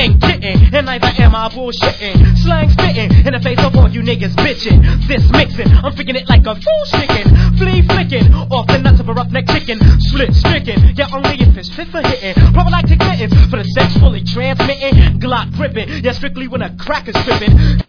ain't kidding, and neither am I bullshitting. Slang spitting in the face of all you niggas bitching. This mixing, I'm freaking it like a fool chicken. Flea flicking off the nuts of a roughneck chicken. Split stricken, yeah, only if it's fit for hitting. Prophylactic mittens for the sexually transmitting. Glock gripping, yeah, strictly when a crack is tripping.